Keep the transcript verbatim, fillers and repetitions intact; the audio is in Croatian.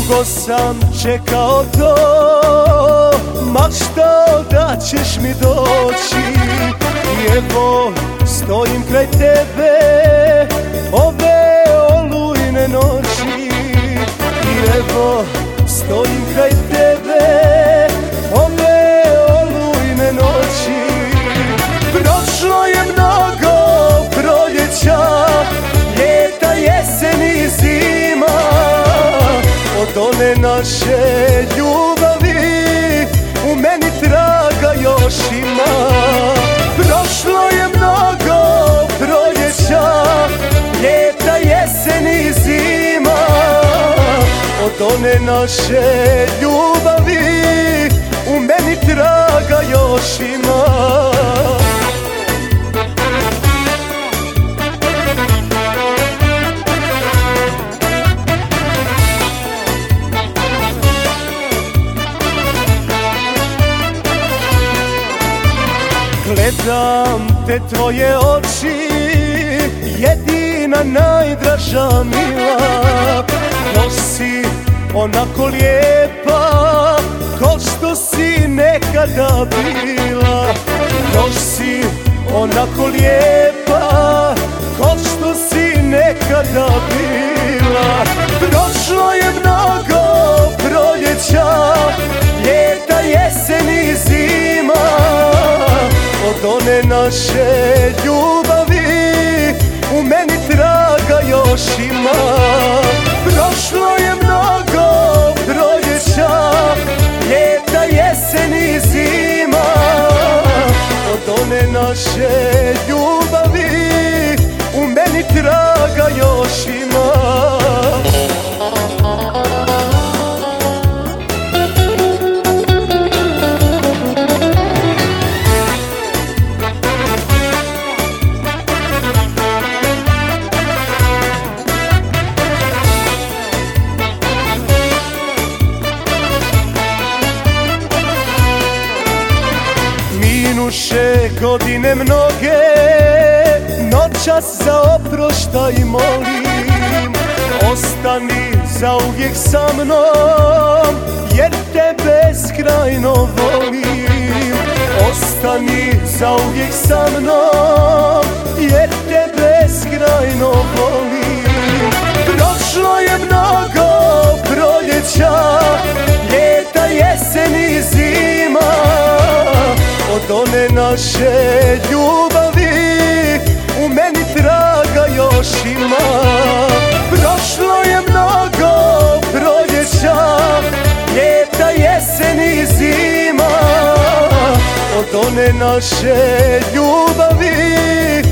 Dugo sam čekao to, maštao da ćeš mi doći. I evo stojim kraj tebe ove olujne noći. I evo stojim kraj tebe ove olujne noći. Prošlo je mnogo proljeća, ljeta, jeseni i zima. Od one naše ljubavi u meni traga još ima. Prošlo je mnogo proljeća, ljeta, jeseni i zima. Od one naše ljubavi u meni traga još ima. Gledam te tvoje oči, jedina najdraža mila. Ko si onako lijepa, ko što si nekada bila. Ko si onako lijepa, ko što si nekada bila. Prošlo je mnogo proljeća, ljeta, jeseni i zima. Od one naše ljubavi u meni traga još ima. Prošlo je mnogo proljeća, ljeta, jeseni i zima. Od one naše ljubavi u meni traga još ima. Minuše godine mnoge, noćas za oproštaj molim. Ostani zauvijek sa mnom, jer te beskrajno volim. Ostani zauvijek sa mnom, jer te beskrajno volim. Prošlo je mnogo proljeća, ljeta, jeseni i zima. Od one naše ljubavi u meni traga još ima. Prošlo je mnogo proljeća, ljeta, jeseni i zima. Od one naše ljubavi